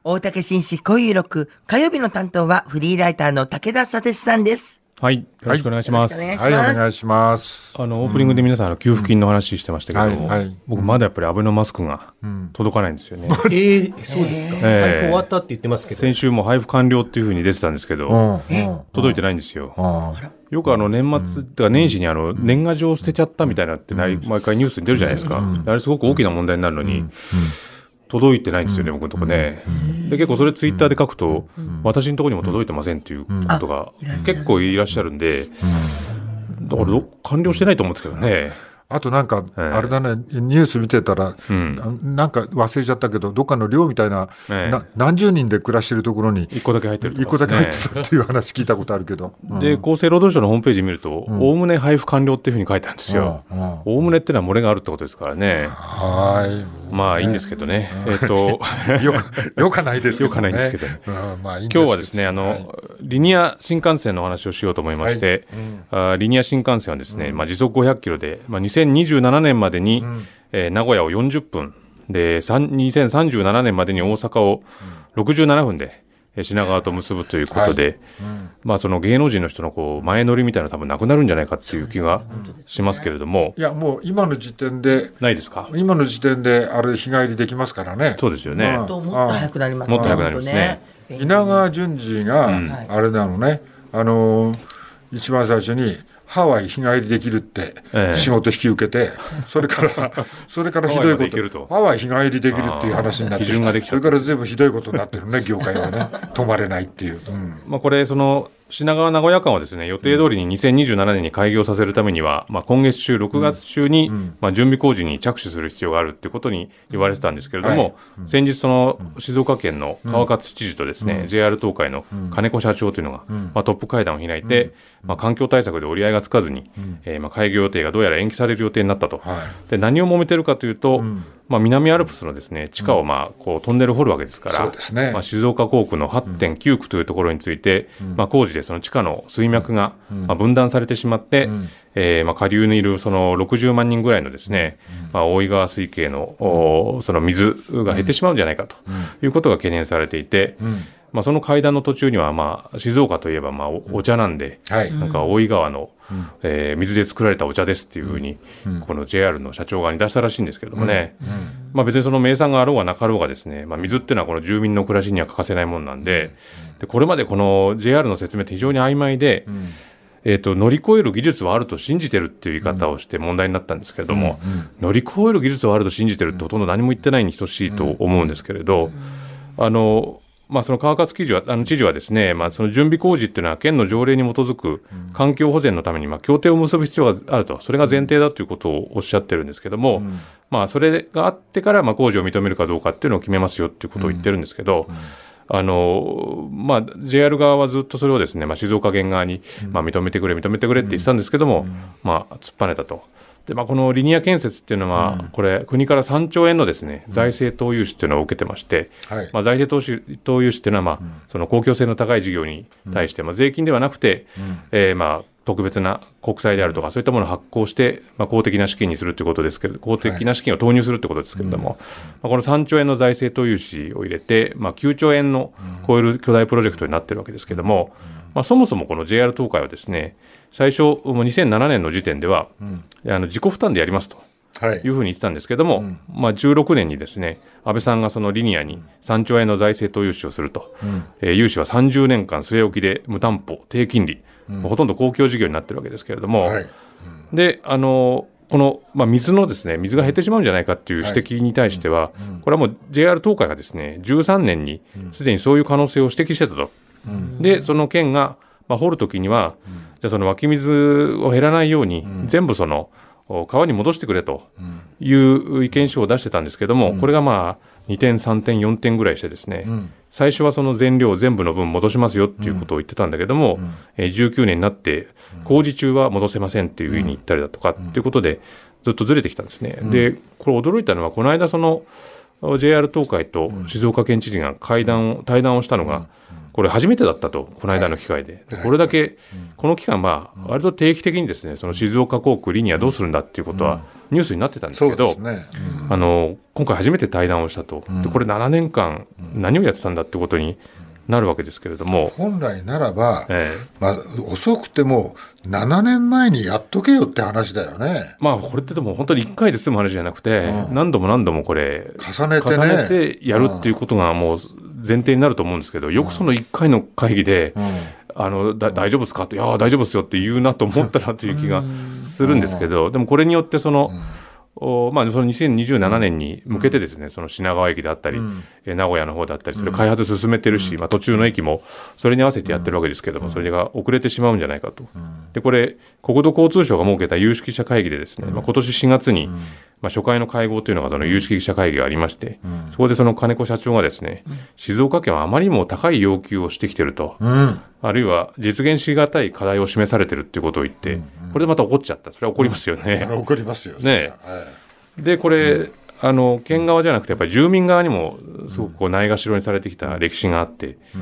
大竹紳士恋ゆろく火曜日の担当はフリーライターの武田聡さんです。 はい、よろしくお願いします。 はい、お願いします。 オープニングで皆さん給付金の話してましたけども、僕まだやっぱりアベノマスクが届かないんですよね。 そうですか。配布終わったって言ってますけど。 先週も配布完了っていう風に出てたんですけど、届いてないんですよ。よく年末とか年始に年賀状捨てちゃったみたいなって毎回ニュースに出るじゃないですか。あれすごく大きな問題になるのに。届いてないんですよね、僕のとこね。で結構それツイッターで書くと、私のところにも届いてませんっていうことが結構いらっしゃるんで、だから完了してないと思うんですけどね。 あとなんかあれだね、ニュース見てたら、なんか忘れちゃったけど、どっかの寮みたいな、何十人で暮らしてるところに 1個だけ入ってるとか、 1個だけ入ってたっていう話聞いたことあるけど、 で厚生労働省のホームページ見ると、おおむね配布完了っていうふうに書いてあるんですよ。おおむねってのは漏れがあるってことですからね。まあいいんですけどね。 よかないですけどね。 よかないんですけど、今日はですね、リニア新幹線のお話をしようと思いまして、リニア新幹線はですね、時速500キロで、2027年までに、名古屋を40分で2037年までに大阪を67分で品川と結ぶということで、その芸能人の人の前乗りみたいなの多分なくなるんじゃないかっていう気がしますけれども、 いやもう今の時点でないですか。 今の時点であれ日帰りできますからね。 そうですよね。 もっと早くなりますね。 もっと早くなりますね。 稲川淳二があれなのね、一番最初にハワイ日帰りできるって仕事引き受けて、それからひどいことハワイ日帰りできるっていう話になって、それから全部ひどいことになってるね、業界はね。止まれないっていう、 これ品川名古屋間はですね、予定通りに2027年に開業させるためには、今月中6月中に、準備工事に着手する必要があるっていうことに言われてたんですけれども、先日静岡県の川勝知事とですね、JR 東海の金子社長というのが、トップ会談を開いて、環境対策で折り合いがつかずに、開業予定がどうやら延期される予定になったと。で何を揉めてるかというと、南アルプスのですね、地下をトンネル掘るわけですから、静岡工区の 8.9 区というところについて、工事でその地下の水脈が分断されてしまって、下流にいるその60万人ぐらいのですね、大井川水系のその水が減ってしまうんじゃないかということが懸念されていて、その会談の途中には、静岡といえばお茶なんで、なんか大井川の、水で作られたお茶ですっていうふうに、この JR の社長側に出したらしいんですけれどもね、別にその名産があろうがなかろうがですね、水っていうのはこの住民の暮らしには欠かせないものなんで、これまでこの JR の説明って非常に曖昧で、乗り越える技術はあると信じてるっていう言い方をして問題になったんですけれども、乗り越える技術はあると信じてるってほとんど何も言ってないに等しいと思うんですけれど、その川勝知事はですね、その準備工事っていうのは県の条例に基づく環境保全のために協定を結ぶ必要があると、それが前提だということをおっしゃってるんですけども、それがあってから工事を認めるかどうかっていうのを決めますよっていうことを言ってるんですけど、JR 側はずっとそれをですね、静岡県側に、認めてくれって言ってたんですけども、突っぱねたと。でこのリニア建設っていうのは、これ国から3兆円のですね、財政投融資っていうのを受けてまして、財政投融資っていうのは、その公共性の高い事業に対して、税金ではなくて、特別な国債であるとかそういったものを発行して、公的な資金にするということですけれど、公的な資金を投入するということですけれども、この3兆円の財政投融資を入れて、9兆円の超える巨大プロジェクトになっているわけですけれども、そもそもこの JR 東海はですね、最初2007年の時点では、自己負担でやりますというふうに言ってたんですけども、16年にですね、安倍さんがそのリニアに3兆円の財政投融資をすると、融資は30年間据え置きで無担保低金利、ほとんど公共事業になっているわけですけれども、でこの、水のですね、水が減ってしまうんじゃないかという指摘に対しては、これはもう JR 東海がですね、13年にすでにそういう可能性を指摘してたと。でその県が、掘るときには、じゃあその湧き水を減らないように、全部その川に戻してくれという意見書を出してたんですけども、これが2点3点4点ぐらいしてですね、最初はその全量全部の分戻しますよっていうことを言ってたんだけども、19年になって工事中は戻せませんっていうふうに言ったりだとかっていうことでずっとずれてきたんですね。でこれ驚いたのは、この間その JR 東海と静岡県知事が対談をしたのが、 これ初めてだったと、この間の機会で、これだけ、この期間割と定期的にですね、その静岡航空リニアどうするんだっていうことはニュースになってたんですけど、今回初めて対談をしたと。でこれ7年間何をやってたんだってことになるわけですけれども、 本来ならば、遅くても7年前にやっとけよって話だよね。 これってでも本当に1回で済む話じゃなくて、何度も何度もこれ重ねてやるっていうことがもう前提になると思うんですけど、よくその1回の会議で、大丈夫ですかって、いや大丈夫ですよって言うなと思ったなという気がするんですけど、でもこれによってその2027年に向けてですね、その品川駅であったり、名古屋の方だったり、それ開発進めてるし、途中の駅もそれに合わせてやってるわけですけども、それが遅れてしまうんじゃないかと。でこれ国土交通省が設けた有識者会議でですね、今年4月に初回の会合というのがその有識者会議がありまして、そこでその金子社長がですね、静岡県はあまりにも高い要求をしてきてると、あるいは実現しがたい課題を示されてるっていうことを言って、これでまた怒っちゃった。それは怒りますよね。 怒りますよね。でこれ、県側じゃなくてやっぱり住民側にもすごくこうないがしろにされてきた歴史があって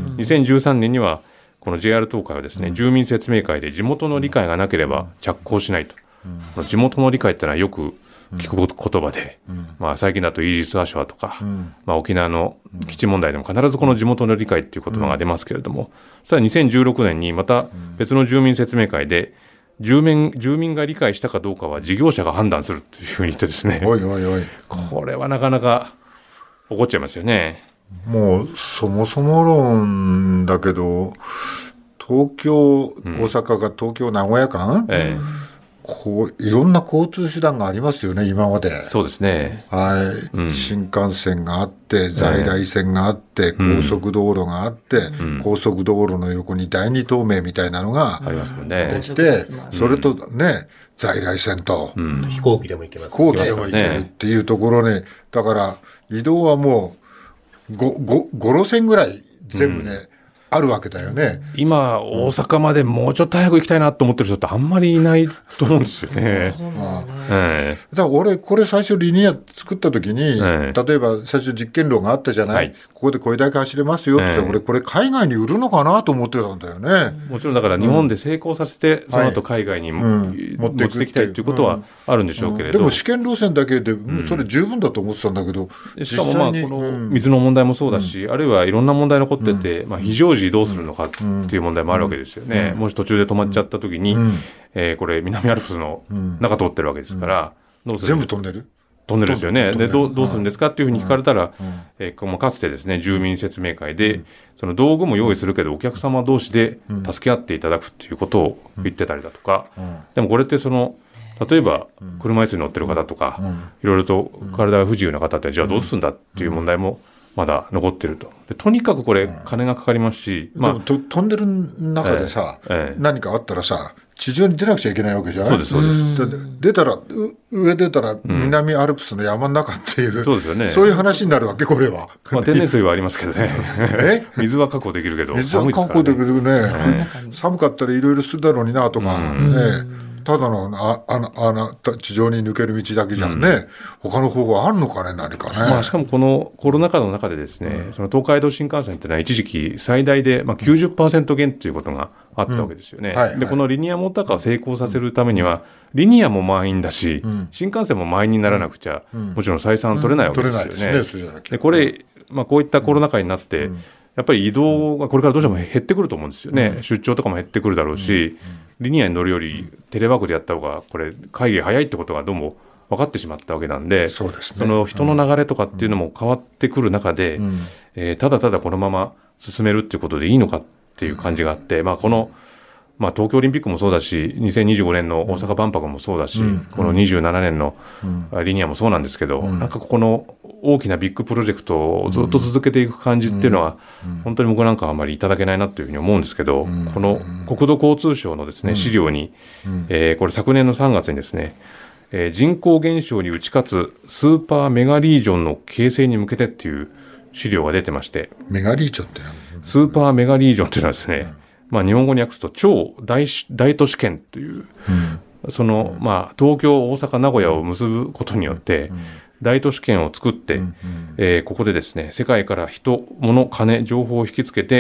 、2013年にはこの JR 東海はですね、住民説明会で地元の理解がなければ着工しないと。地元の理解ってのはよく聞く言葉で、最近だとイージス・アショアとか、沖縄の基地問題でも必ずこの地元の理解っていう言葉が出ますけれども、それは2016年にまた別の住民説明会で住民が理解したかどうかは事業者が判断するというふうに言ってですね、これはなかなか怒っちゃいますよね。 もうそもそも論だけど、東京、大阪が東京名古屋間、いろんな交通手段がありますよね、今まで。 そうですね。 新幹線があって、在来線があって、高速道路があって、高速道路の横に第二東名みたいなのができて、それとね、在来線と、 飛行機でも行けます。 飛行機でも行けるっていうところね、だから移動はもう5路線ぐらい全部ね、あるわけだよね。 今大阪までもうちょっと早く行きたいなと思ってる人ってあんまりいないと思うんですよね。 だから俺これ最初リニア作った時に、例えば最初実験炉があったじゃない、ここでこれだけ走れますよって言ったら、これ海外に売るのかなと思ってたんだよね。 もちろんだから日本で成功させて、その後海外に持ってきたいということはあるんでしょうけれど、 でも試験路線だけでそれ十分だと思ってたんだけど、 しかもこの水の問題もそうだし、あるいはいろんな問題残ってて、非常時どうするのかっていう問題もあるわけですよね。もし途中で止まっちゃった時に、これ南アルプスの中通ってるわけですから、どうするんですか。 全部飛んでるですよね。でどうするんですかっていうふうに聞かれたら、かつてですね、住民説明会で、その道具も用意するけどお客様同士で助け合っていただくっていうことを言ってたりだとか、でもこれって例えば車椅子に乗ってる方とか、いろいろと体が不自由な方ってじゃあどうするんだっていう問題もまだ残ってると。でとにかくこれ金がかかりますし、 でも飛んでる中でさ、何かあったらさ、地上に出なくちゃいけないわけじゃない。 そうです上出たら南アルプスの山の中っていう、 そうですよね。 そういう話になるわけ、これは。 天然水はありますけどね。水は確保できるけど、 水は確保できるね。寒かったらいろいろするだろうになとか、ただの地上に抜ける道だけじゃんね、他の方法あるのかね、何かね。 しかもこのコロナ禍の中でですね、その東海道新幹線っていうのは一時期最大で90% 減ということがあったわけですよね。でこのリニアモーターカーを成功させるためには、リニアも満員だし、新幹線も満員にならなくちゃ、もちろん採算取れないわけですよね。でこれ、こういったコロナ禍になって、やっぱり移動がこれからどうしても減ってくると思うんですよね。出張とかも減ってくるだろうし、リニアに乗るよりテレワークでやった方がこれ会議早いってことがどうも分かってしまったわけなんで、その人の流れとかっていうのも変わってくる中で、ただただこのまま進めるっていうことでいいのかっていう感じがあって、この東京オリンピックもそうだし、2025年の大阪万博もそうだし、この27年のリニアもそうなんですけど、なんかこの大きなビッグプロジェクトをずっと続けていく感じっていうのは、本当に僕なんかはあまりいただけないなというふうに思うんですけど、この国土交通省のですね、資料に、これ昨年の3月にですね、人口減少に打ち勝つスーパーメガリージョンの形成に向けてっていう資料が出てまして、 メガリージョンってスーパーメガリージョンというのはですね、日本語に訳すと超大都市圏という、東京、大阪、名古屋を結ぶことによって、大都市圏を作って、ここでですね、世界から人、物、金、情報を引きつけて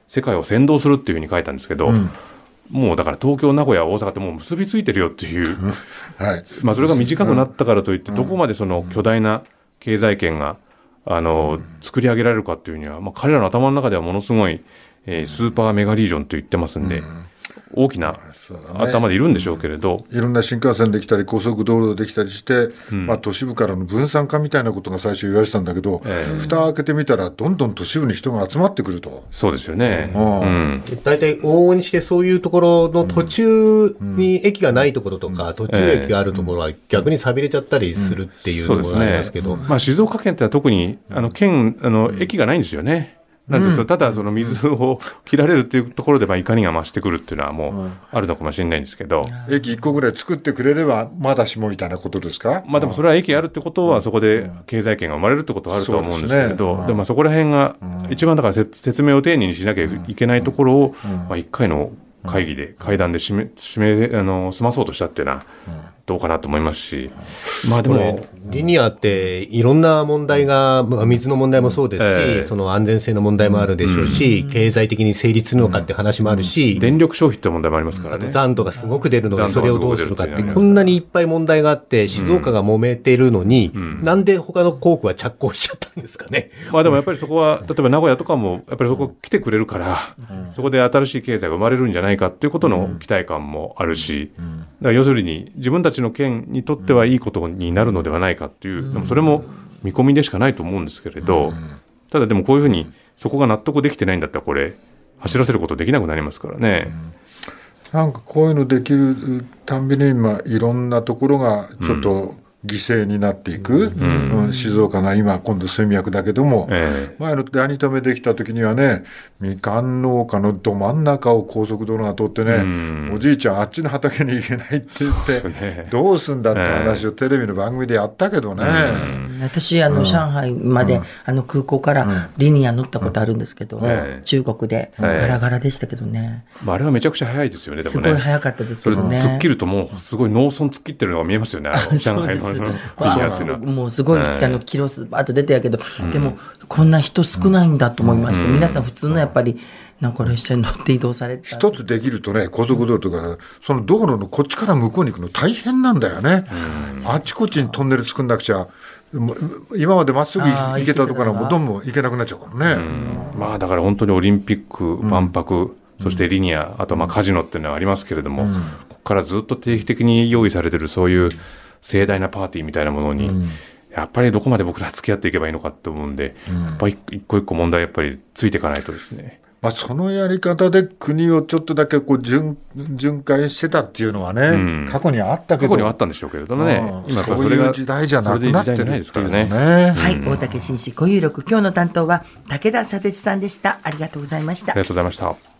世界を先導するっていうふうに書いたんですけど、もうだから東京、名古屋、大阪ってもう結びついてるよっていう、はい、まあそれが短くなったからといってどこまでその巨大な経済圏が作り上げられるかっていうには、まあ、彼らの頭の中ではものすごい、スーパーメガリージョンと言ってますんで、大きな頭でいるんでしょうけれど、 いろんな新幹線できたり高速道路できたりして、まあ、都市部からの分散化みたいなことが最初言われてたんだけど、蓋を開けてみたらどんどん都市部に人が集まってくると。 そうですよね。 大体往々にしてそういうところの途中に駅がないところとか、途中駅があるところは逆に寂れちゃったりするっていうのがありますけど、 まあ、静岡県って特に駅がないんですよね。なんでただその水を切られるっていうところで怒りが増してくるっていうのはもうあるのかもしれないんですけど、 駅1個ぐらい作ってくれればまだしもみたいなことですか。 まあでもそれは駅あるってことはそこで経済圏が生まれるってことはあるとは思うんですけれど、でもそこら辺が一番だから説明を丁寧にしなきゃいけないところを1回の会議で会談で済まそうとしたっていうのはどうかなと思いますし、まあでもリニアっていろんな問題が、水の問題もそうですし、その安全性の問題もあるでしょうし、経済的に成立するのかって話もあるし、 電力消費って問題もありますからね。 残土がすごく出るのでそれをどうするかって、こんなにいっぱい問題があって静岡が揉めているのに、なんで他の工区は着工しちゃったんですかね。 まあでもやっぱりそこは例えば名古屋とかもやっぱりそこ来てくれるから、そこで新しい経済が生まれるんじゃないかっていうことの期待感もあるし、だから要するに自分たちの県にとってはいいことになるのではないかっていう、でもそれも見込みでしかないと思うんですけれど、ただでもこういうふうにそこが納得できてないんだったらこれ走らせることできなくなりますからね。 なんかこういうのできるたんびに今いろんなところがちょっと犠牲になっていく、静岡が今度水脈だけども、前の第二止めできた時にはね、みかん農家のど真ん中を高速道路が通ってね、おじいちゃんあっちの畑に行けないって言ってどうすんだって話をテレビの番組でやったけどね。 私上海まで、空港からリニア乗ったことあるんですけど、中国でガラガラでしたけどね、 あれはめちゃくちゃ早いですよね。でもね、 すごい早かったですけどね。 それ突っ切るともうすごい農村突っ切ってるのが見えますよね。上海のもうすごいキロ数バーッと出てやけど、でもこんな人少ないんだと思いました。皆さん普通のやっぱりなんか列車に乗って移動されて一つできるとね、高速道路とかその道路のこっちから向こうに行くの大変なんだよね。あちこちにトンネル作んなくちゃ今までまっすぐ行けたところからもどんどん行けなくなっちゃうからね。 まあだから本当にオリンピック、万博、そしてリニア、あとカジノっていうのはありますけれども、ここからずっと定期的に用意されてるそういう盛大なパーティーみたいなものに、やっぱりどこまで僕ら付き合っていけばいいのかと思うんで、やっぱり一個一個問題やっぱりついていかないとですね。 まあ、そのやり方で国をちょっとだけ巡回してたっていうのはね、過去にあったけど、 過去にはあったんでしょうけれどね、 今それが時代じゃなくなってるですからね。 はい、大竹紳士固有力、今日の担当は武田砂鉄さんでした。ありがとうございました。 ありがとうございました。